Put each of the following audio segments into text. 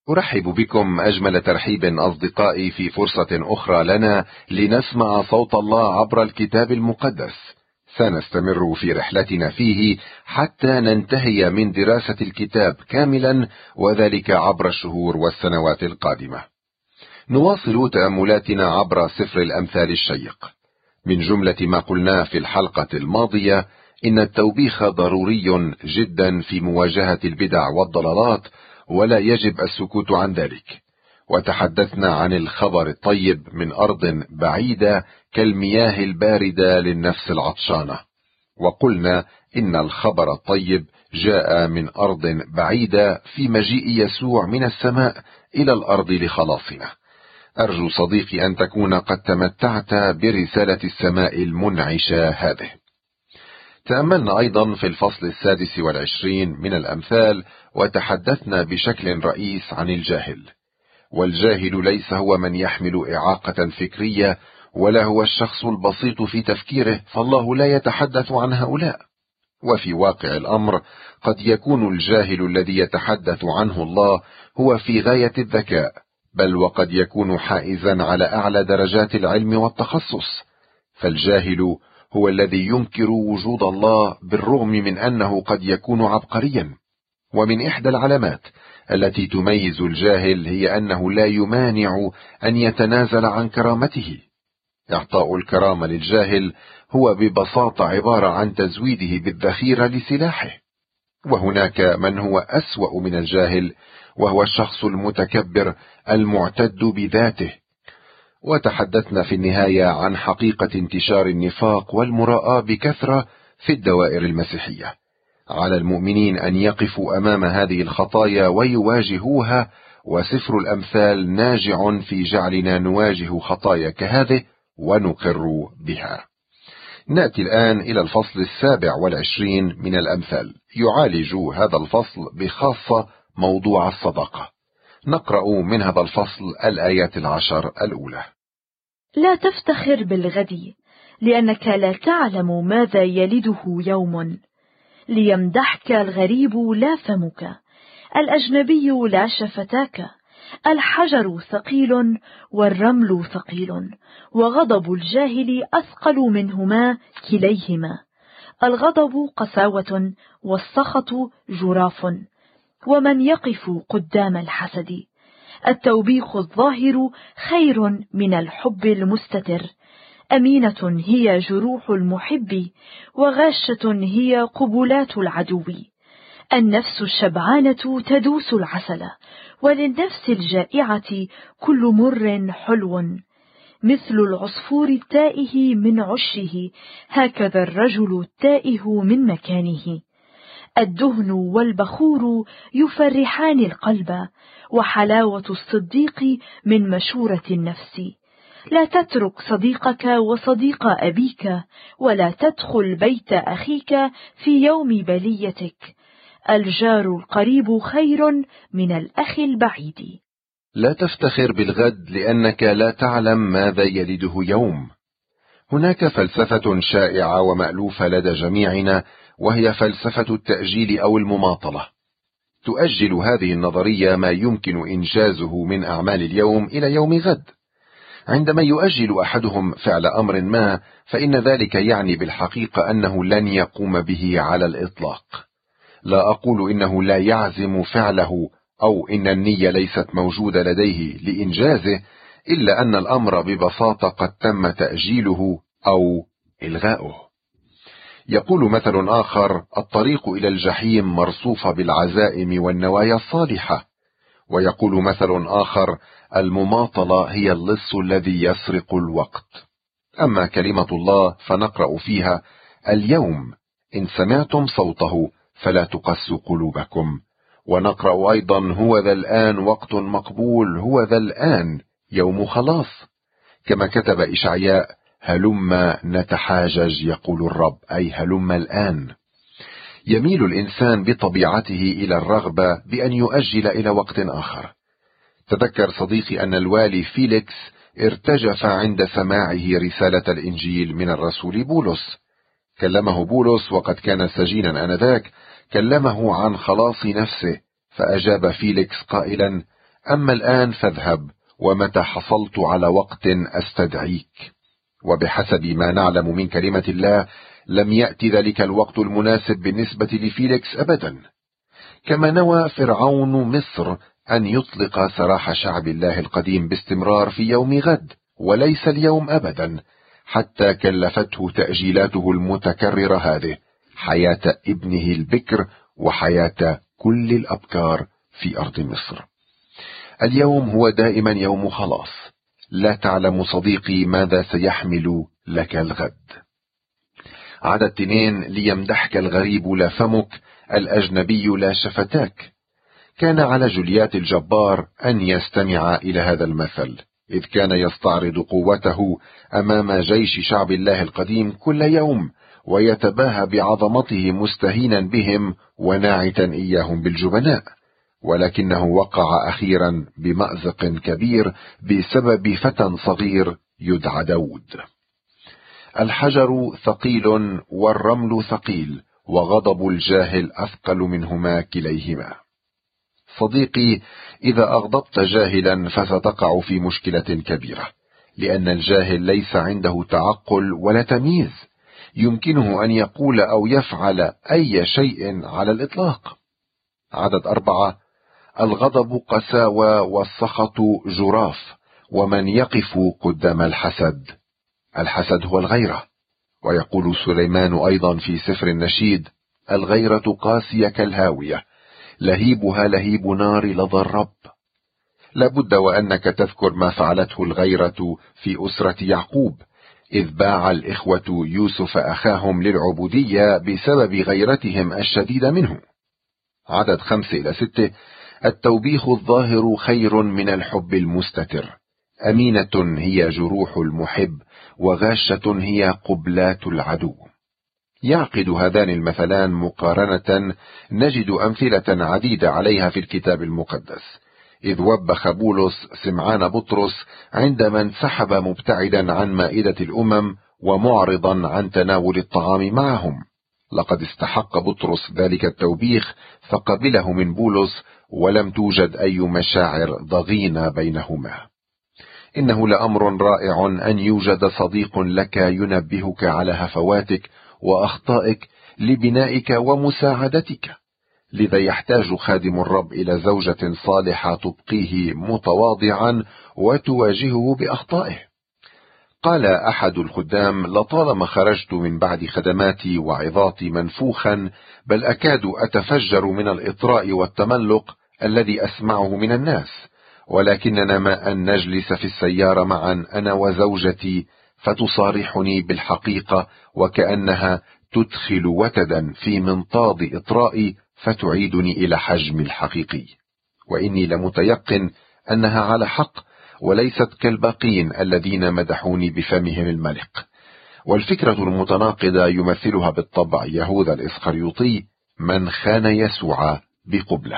أرحب بكم أجمل ترحيب أصدقائي في فرصة أخرى لنا لنسمع صوت الله عبر الكتاب المقدس. سنستمر في رحلتنا فيه حتى ننتهي من دراسة الكتاب كاملا، وذلك عبر الشهور والسنوات القادمة. نواصل تأملاتنا عبر سفر الأمثال الشيق. من جملة ما قلناه في الحلقة الماضية إن التوبيخ ضروري جدا في مواجهة البدع والضلالات، ولا يجب السكوت عن ذلك. وتحدثنا عن الخبر الطيب من أرض بعيدة كالمياه الباردة للنفس العطشانة، وقلنا إن الخبر الطيب جاء من أرض بعيدة في مجيء يسوع من السماء إلى الأرض لخلاصنا. أرجو صديقي أن تكون قد تمتعت برسالة السماء المنعشة هذه. تأملنا أيضا في الفصل 26 من الأمثال، وتحدثنا بشكل رئيس عن الجاهل. والجاهل ليس هو من يحمل إعاقة فكرية، ولا هو الشخص البسيط في تفكيره، فالله لا يتحدث عن هؤلاء. وفي واقع الأمر قد يكون الجاهل الذي يتحدث عنه الله هو في غاية الذكاء، بل وقد يكون حائزا على أعلى درجات العلم والتخصص. فالجاهل هو الذي ينكر وجود الله بالرغم من أنه قد يكون عبقريا. ومن إحدى العلامات التي تميز الجاهل هي أنه لا يمانع أن يتنازل عن كرامته. إعطاء الكرامة للجاهل هو ببساطة عبارة عن تزويده بالذخيرة لسلاحه. وهناك من هو أسوأ من الجاهل، وهو الشخص المتكبر المعتد بذاته. وتحدثنا في النهاية عن حقيقة انتشار النفاق والمراءة بكثرة في الدوائر المسيحية. على المؤمنين أن يقفوا أمام هذه الخطايا ويواجهوها، وسفر الأمثال ناجع في جعلنا نواجه خطايا كهذه ونقر بها. نأتي الآن إلى الفصل 27 من الأمثال. يعالج هذا الفصل بخاصة موضوع الصداقة. نقرأ من هذا الفصل الآيات 10 الأولى. لا تفتخر بالغد، لأنك لا تعلم ماذا يلده يوم. ليمدحك الغريب لا فمك، الأجنبي لا شفتاك. الحجر ثقيل والرمل ثقيل، وغضب الجاهل أثقل منهما كليهما. الغضب قساوة والسخط جراف، ومن يقف قدام الحسد. التوبيخ الظاهر خير من الحب المستتر. أمينة هي جروح المحب، وغاشة هي قبلات العدو. النفس الشبعانة تدوس العسل، وللنفس الجائعة كل مر حلو. مثل العصفور التائه من عشه، هكذا الرجل التائه من مكانه. الدهن والبخور يفرحان القلب، وحلاوة الصديق من مشورة النفس. لا تترك صديقك وصديق أبيك، ولا تدخل بيت أخيك في يوم بليتك. الجار القريب خير من الأخ البعيد. لا تفتخر بالغد، لأنك لا تعلم ماذا يلده يوم. هناك فلسفة شائعة ومألوفة لدى جميعنا، وهي فلسفة التأجيل أو المماطلة. تؤجل هذه النظرية ما يمكن إنجازه من أعمال اليوم إلى يوم غد. عندما يؤجل أحدهم فعل أمر ما، فإن ذلك يعني بالحقيقة أنه لن يقوم به على الإطلاق. لا أقول إنه لا يعزم فعله، أو إن النية ليست موجودة لديه لإنجازه، إلا أن الأمر ببساطة قد تم تأجيله أو إلغاؤه. يقول مثل آخر: الطريق إلى الجحيم مرصوفة بالعزائم والنوايا الصالحة. ويقول مثل آخر: المماطلة هي اللص الذي يسرق الوقت. أما كلمة الله فنقرأ فيها: اليوم إن سمعتم صوته فلا تقسوا قلوبكم. ونقرأ أيضا: هو ذا الآن وقت مقبول، هو ذا الآن يوم خلاص. كما كتب إشعياء: هلم نتحاجج يقول الرب، أي هلم الآن. يميل الإنسان بطبيعته إلى الرغبة بأن يؤجل إلى وقت آخر. تذكر صديقي أن الوالي فيليكس ارتجف عند سماعه رسالة الإنجيل من الرسول بولس. كلمه بولس وقد كان سجينا آنذاك، كلمه عن خلاص نفسه، فأجاب فيليكس قائلا: أما الآن فاذهب، ومتى حصلت على وقت أستدعيك. وبحسب ما نعلم من كلمة الله لم يأتي ذلك الوقت المناسب بالنسبة لفيليكس أبدا، كما نوى فرعون مصر أن يطلق سراح شعب الله القديم باستمرار في يوم غد وليس اليوم أبدا، حتى كلفته تأجيلاته المتكررة هذه حياة ابنه البكر وحياة كل الأبكار في أرض مصر. اليوم هو دائما يوم خلاص، لا تعلم صديقي ماذا سيحمل لك الغد. عدد 2: ليمدحك الغريب لا فمك، الأجنبي لا شفتاك. كان على جوليات الجبار أن يستمع إلى هذا المثل، إذ كان يستعرض قوته أمام جيش شعب الله القديم كل يوم، ويتباهى بعظمته مستهينا بهم وناعتا إياهم بالجبناء، ولكنه وقع أخيرا بمأزق كبير بسبب فتى صغير يدعى داود. الحجر ثقيل والرمل ثقيل، وغضب الجاهل أثقل منهما كليهما. صديقي، إذا أغضبت جاهلا فستقع في مشكلة كبيرة، لأن الجاهل ليس عنده تعقل ولا تمييز، يمكنه أن يقول أو يفعل أي شيء على الإطلاق. عدد 4: الغضب قساوة والسخط جراف، ومن يقف قدام الحسد. الحسد هو الغيرة، ويقول سليمان أيضا في سفر النشيد: الغيرة قاسية كالهاوية، لهيبها لهيب نار لظى الرب. لابد وأنك تذكر ما فعلته الغيرة في أسرة يعقوب، إذ باع الإخوة يوسف أخاهم للعبودية بسبب غيرتهم الشديدة منه. عدد 5-6: التوبيخ الظاهر خير من الحب المستتر، أمينة هي جروح المحب، وغاشة هي قبلات العدو. يعقد هذان المثلان مقارنة نجد أمثلة عديدة عليها في الكتاب المقدس، إذ وبخ بولس سمعان بطرس عندما انسحب مبتعدا عن مائدة الأمم ومعرضا عن تناول الطعام معهم. لقد استحق بطرس ذلك التوبيخ فقبله من بولس، ولم توجد أي مشاعر ضغينة بينهما. إنه لأمر رائع أن يوجد صديق لك ينبهك على هفواتك وأخطائك لبنائك ومساعدتك. لذا يحتاج خادم الرب إلى زوجة صالحة تبقيه متواضعا وتواجهه بأخطائه. قال أحد الخدام: لطالما خرجت من بعد خدماتي وعظاتي منفوخا، بل أكاد أتفجر من الإطراء والتملق الذي أسمعه من الناس، ولكننا ما أن نجلس في السيارة معا أنا وزوجتي فتصارحني بالحقيقة، وكأنها تدخل وتدا في منطاد إطرائي فتعيدني إلى حجمي الحقيقي، وإني لمتيقن أنها على حق، وليست كالباقين الذين مدحوني بفمهم الملق. والفكرة المتناقضة يمثلها بالطبع يهوذا الإسخريوطي، من خان يسوع بقبله.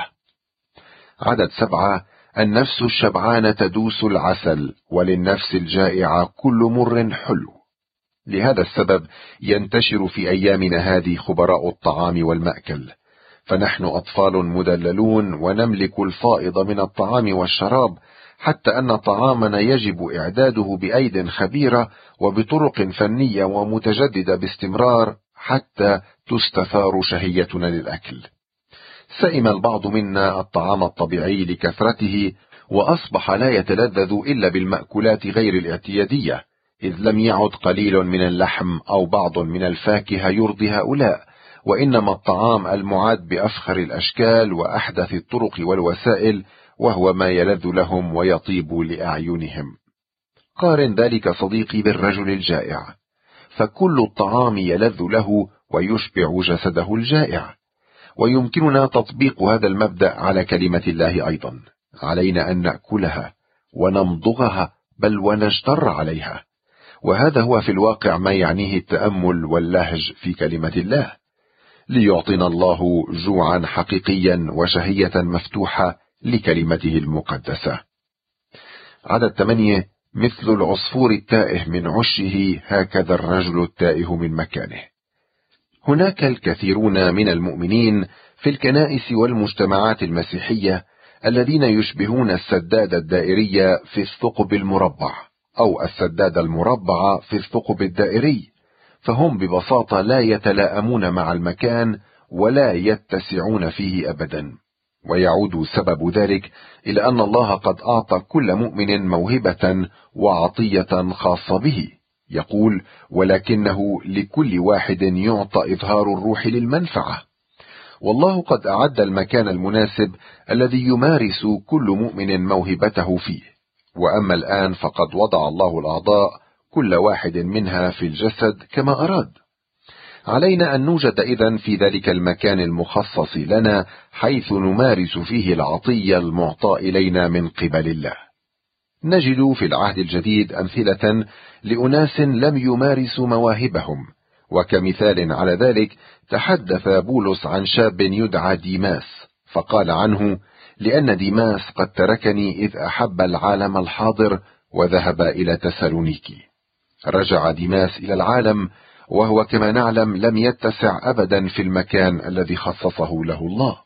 عدد 7: النفس الشبعانة تدوس العسل، وللنفس الجائعة كل مر حلو. لهذا السبب ينتشر في أيامنا هذه خبراء الطعام والمأكل، فنحن أطفال مدللون ونملك الفائض من الطعام والشراب، حتى أن طعامنا يجب إعداده بأيد خبيرة وبطرق فنية ومتجددة باستمرار حتى تستثار شهيتنا للأكل. سئم البعض منا الطعام الطبيعي لكثرته، وأصبح لا يتلذذ إلا بالمأكولات غير الاعتيادية، إذ لم يعد قليل من اللحم أو بعض من الفاكهة يرضي هؤلاء، وإنما الطعام المعد بأفخر الأشكال وأحدث الطرق والوسائل، وهو ما يلذ لهم ويطيب لأعينهم. قارن ذلك صديقي بالرجل الجائع، فكل الطعام يلذ له ويشبع جسده الجائع. ويمكننا تطبيق هذا المبدأ على كلمة الله أيضا. علينا أن نأكلها ونمضغها، بل ونجتر عليها، وهذا هو في الواقع ما يعنيه التأمل واللهج في كلمة الله، ليعطينا الله جوعا حقيقيا وشهية مفتوحة لكلمته المقدسة. عدد 8: مثل العصفور التائه من عشه، هكذا الرجل التائه من مكانه. هناك الكثيرون من المؤمنين في الكنائس والمجتمعات المسيحية الذين يشبهون السداد الدائري في الثقب المربع، أو السداد المربع في الثقب الدائري، فهم ببساطة لا يتلائمون مع المكان ولا يتسعون فيه أبدا. ويعود سبب ذلك إلى أن الله قد أعطى كل مؤمن موهبة وعطية خاصة به. يقول: ولكنه لكل واحد يعطى إظهار الروح للمنفعة. والله قد أعد المكان المناسب الذي يمارس كل مؤمن موهبته فيه. وأما الآن فقد وضع الله الأعضاء كل واحد منها في الجسد كما أراد. علينا أن نوجد إذن في ذلك المكان المخصص لنا، حيث نمارس فيه العطية المعطاة إلينا من قبل الله. نجد في العهد الجديد أمثلة لأناس لم يمارسوا مواهبهم، وكمثال على ذلك تحدث بولس عن شاب يدعى ديماس، فقال عنه: لأن ديماس قد تركني إذ أحب العالم الحاضر وذهب إلى تسالونيكي. رجع ديماس إلى العالم، وهو كما نعلم لم يتسع أبدا في المكان الذي خصصه له الله.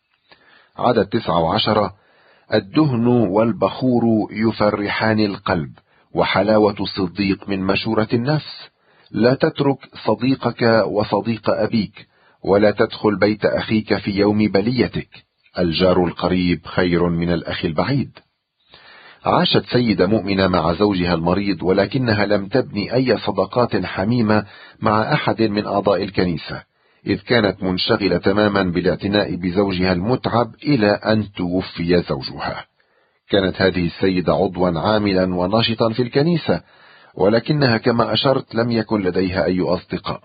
عدد 19: الدهن والبخور يفرحان القلب، وحلاوة الصديق من مشورة النفس. لا تترك صديقك وصديق أبيك، ولا تدخل بيت أخيك في يوم بليتك. الجار القريب خير من الأخ البعيد. عاشت سيدة مؤمنة مع زوجها المريض، ولكنها لم تبني أي صداقات حميمة مع أحد من أعضاء الكنيسة، إذ كانت منشغلة تماما بالاعتناء بزوجها المتعب إلى أن توفي زوجها. كانت هذه السيدة عضوا عاملا وناشطا في الكنيسة، ولكنها كما أشرت لم يكن لديها أي أصدقاء.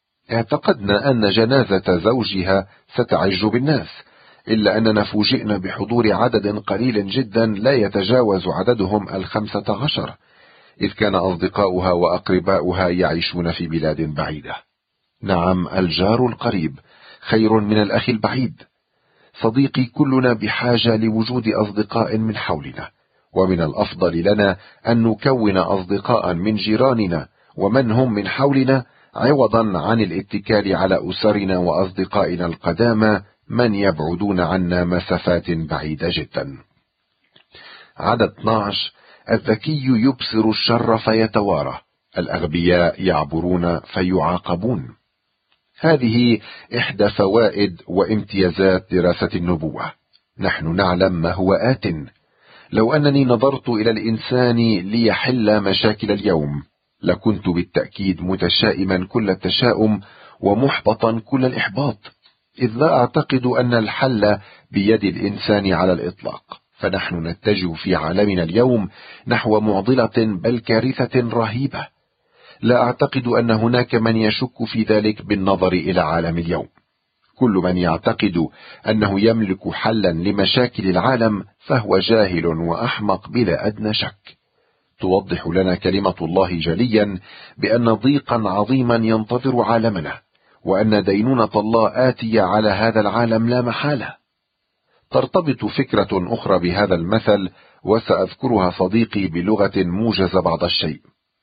اعتقدنا أن جنازة زوجها ستعج بالناس، إلا أننا فوجئنا بحضور عدد قليل جدا لا يتجاوز عددهم 15، إذ كان أصدقاؤها وأقرباؤها يعيشون في بلاد بعيدة. نعم، الجار القريب خير من الأخ البعيد. صديقي، كلنا بحاجة لوجود أصدقاء من حولنا، ومن الأفضل لنا أن نكون أصدقاء من جيراننا ومن هم من حولنا، عوضا عن الاتكال على أسرنا وأصدقائنا القدامى من يبعدون عنا مسافات بعيدة جدا. عدد 12: الذكي يبصر الشر فيتوارى، الأغبياء يعبرون فيعاقبون. هذه إحدى فوائد وامتيازات دراسة النبوة. نحن نعلم ما هو آت. لو أنني نظرت إلى الإنسان ليحل مشاكل اليوم، لكنت بالتأكيد متشائما كل التشاؤم ومحبطا كل الإحباط، إذ لا أعتقد أن الحل بيد الإنسان على الإطلاق. فنحن نتجه في عالمنا اليوم نحو معضلة بل كارثة رهيبة. لا أعتقد أن هناك من يشك في ذلك بالنظر إلى عالم اليوم. كل من يعتقد أنه يملك حلا لمشاكل العالم فهو جاهل وأحمق بلا أدنى شك. توضح لنا كلمة الله جليا بأن ضيقا عظيما ينتظر عالمنا، وأن دينونة الله آتية على هذا العالم لا محالة. ترتبط فكرة أخرى بهذا المثل، وسأذكرها صديقي بلغة موجزة بعض الشيء: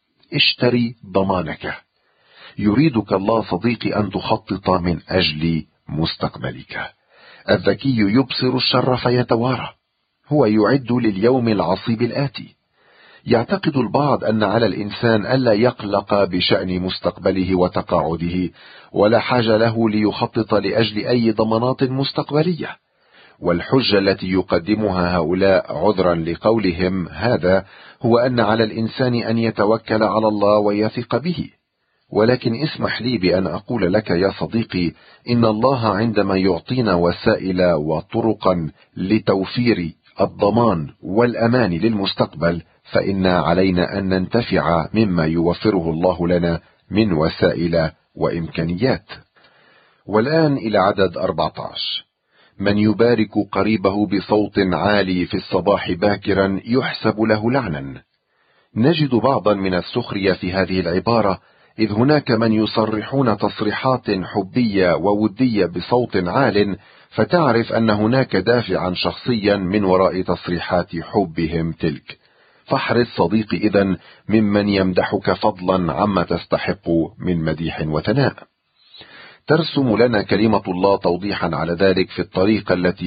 اشتري ضمانك. يريدك الله صديقي أن تخطط من أجل مستقبلك. الذكي يبصر الشر فيتوارى، هو يعد لليوم العصيب الآتي. يعتقد البعض أن على الإنسان ألا يقلق بشأن مستقبله وتقاعده، ولا حاجة له ليخطط لأجل أي ضمانات مستقبلية. والحجة التي يقدمها هؤلاء عذرا لقولهم هذا هو أن على الإنسان أن يتوكل على الله ويثق به. ولكن اسمح لي بأن أقول لك يا صديقي، إن الله عندما يعطينا وسائل وطرقا لتوفير الضمان والأمان للمستقبل، فإن علينا أن ننتفع مما يوفره الله لنا من وسائل وإمكانيات. والآن إلى عدد 14: من يبارك قريبه بصوت عالي في الصباح باكرا يحسب له لعنا. نجد بعضا من السخرية في هذه العبارة، إذ هناك من يصرحون تصريحات حبية وودية بصوت عال، فتعرف أن هناك دافعا شخصيا من وراء تصريحات حبهم تلك. فاحرص صديقي إذن ممن يمدحك فضلا عما تستحق من مديح وثناء. ترسم لنا كلمة الله توضيحا على ذلك في الطريقة التي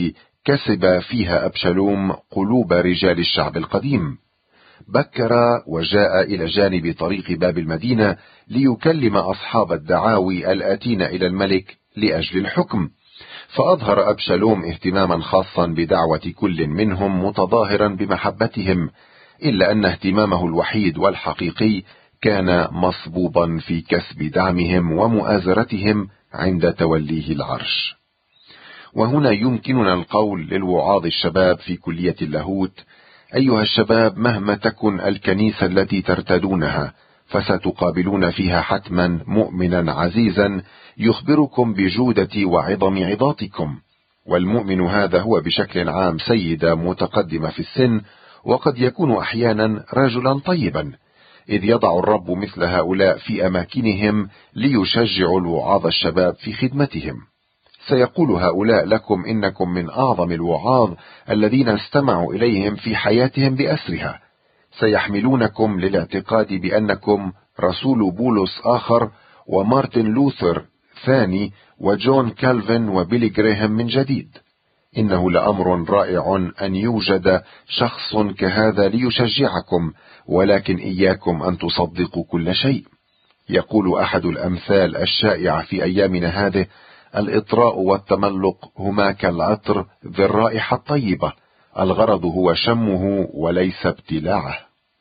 كسب فيها أبشالوم قلوب رجال الشعب القديم. بكر وجاء إلى جانب طريق باب المدينة ليكلم أصحاب الدعاوي الآتين إلى الملك لأجل الحكم، فأظهر أبشالوم اهتماما خاصا بدعوة كل منهم متظاهرا بمحبتهم، إلا أن اهتمامه الوحيد والحقيقي كان مصبوبا في كسب دعمهم ومؤازرتهم عند توليه العرش. وهنا يمكننا القول للوعاظ الشباب في كلية اللاهوت: أيها الشباب، مهما تكن الكنيسة التي ترتدونها فستقابلون فيها حتما مؤمنا عزيزا يخبركم بجودة وعظم عظاتكم، والمؤمن هذا هو بشكل عام سيدة متقدمة في السن، وقد يكون أحيانا رجلا طيبا، إذ يضع الرب مثل هؤلاء في أماكنهم ليشجعوا الوعاظ الشباب في خدمتهم. سيقول هؤلاء لكم إنكم من أعظم الوعاظ الذين استمعوا إليهم في حياتهم بأسرها. سيحملونكم للاعتقاد بأنكم رسول بولس آخر، ومارتن لوثر ثاني، وجون كالفن وبيلي جريهام من جديد. إنه لأمر رائع أن يوجد شخص كهذا ليشجعكم، ولكن إياكم أن تصدقوا كل شيء. يقول أحد الأمثال الشائعة في أيامنا هذه: الإطراء والتملق هما كالعطر ذي الرائحة الطيبة، الغرض هو شمه وليس ابتلاعه.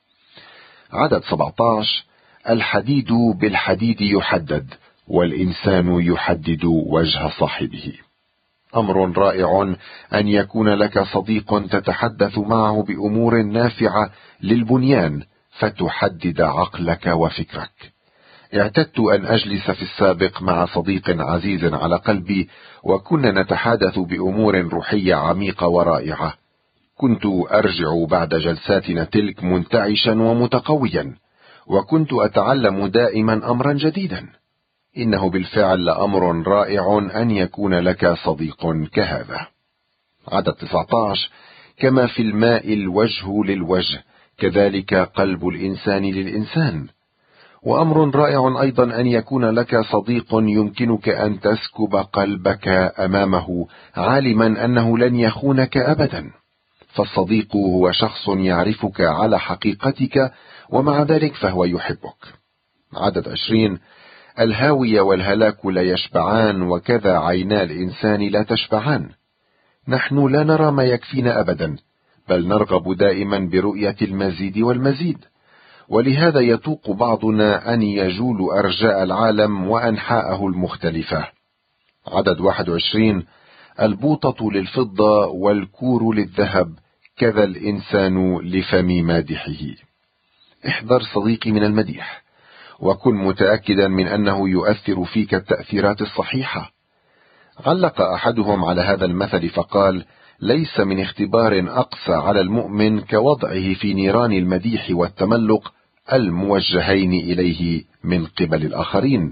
عدد 17: الحديد بالحديد يحدد، والإنسان يحدد وجه صاحبه. أمر رائع أن يكون لك صديق تتحدث معه بأمور نافعة للبنيان فتحدد عقلك وفكرك. اعتدت أن أجلس في السابق مع صديق عزيز على قلبي، وكنا نتحدث بأمور روحية عميقة ورائعة. كنت أرجع بعد جلساتنا تلك منتعشا ومتقويا، وكنت أتعلم دائما أمرا جديدا. إنه بالفعل لأمر رائع أن يكون لك صديق كهذا. عدد 19: كما في الماء الوجه للوجه، كذلك قلب الإنسان للإنسان. وأمر رائع أيضا أن يكون لك صديق يمكنك أن تسكب قلبك أمامه، عالما أنه لن يخونك أبدا. فالصديق هو شخص يعرفك على حقيقتك، ومع ذلك فهو يحبك. عدد 20: الهاوية والهلاك لا يشبعان، وكذا عينا الإنسان لا تشبعان. نحن لا نرى ما يكفينا أبدا، بل نرغب دائما برؤية المزيد والمزيد، ولهذا يطوق بعضنا أن يجول أرجاء العالم وأنحاءه المختلفة. عدد 21: البوطة للفضة والكور للذهب، كذا الإنسان لفم مادحه. احذر صديقي من المديح، وكن متأكدا من أنه يؤثر فيك التأثيرات الصحيحة. علق أحدهم على هذا المثل فقال: ليس من اختبار أقسى على المؤمن كوضعه في نيران المديح والتملق الموجهين إليه من قبل الآخرين.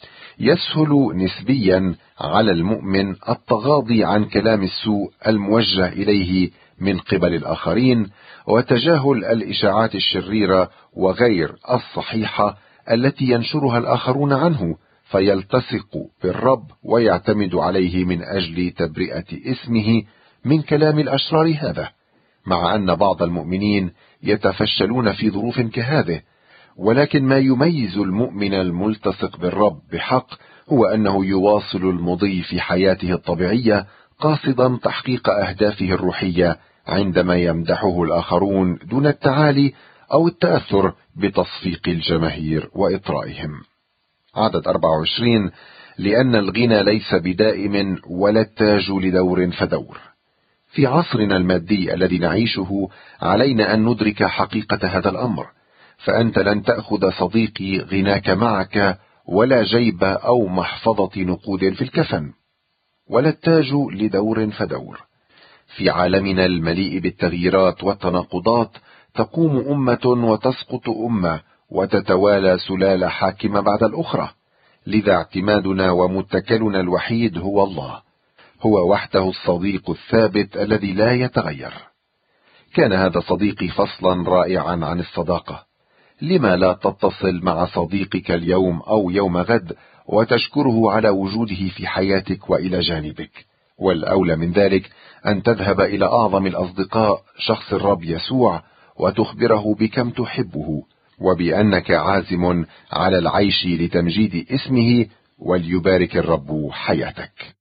يسهل نسبيا على المؤمن التغاضي عن كلام السوء الموجه إليه من قبل الآخرين، وتجاهل الإشاعات الشريرة وغير الصحيحة التي ينشرها الآخرون عنه، فيلتصق بالرب ويعتمد عليه من أجل تبرئة اسمه من كلام الأشرار هذا، مع أن بعض المؤمنين يتفشلون في ظروف كهذه. ولكن ما يميز المؤمن الملتصق بالرب بحق هو أنه يواصل المضي في حياته الطبيعية، قاصدا تحقيق أهدافه الروحية عندما يمدحه الآخرون دون التعالي أو التأثر بتصفيق الجماهير وإطرائهم. عدد 24: لأن الغنى ليس بدائم، ولا التاج لدور فدور. في عصرنا المادي الذي نعيشه علينا أن ندرك حقيقة هذا الأمر، فأنت لن تأخذ صديقي غناك معك، ولا جيب أو محفظة نقود في الكفن، ولا التاج لدور فدور. في عالمنا المليء بالتغييرات والتناقضات تقوم أمة وتسقط أمة، وتتوالى سلالة حاكمة بعد الأخرى. لذا اعتمادنا ومتكلنا الوحيد هو الله، هو وحده الصديق الثابت الذي لا يتغير. كان هذا صديقي فصلا رائعا عن الصداقة. لما لا تتصل مع صديقك اليوم أو يوم غد وتشكره على وجوده في حياتك وإلى جانبك، والأولى من ذلك أن تذهب إلى أعظم الأصدقاء شخص الرب يسوع وتخبره بكم تحبه، وبأنك عازم على العيش لتمجيد اسمه، وليبارك الرب حياتك.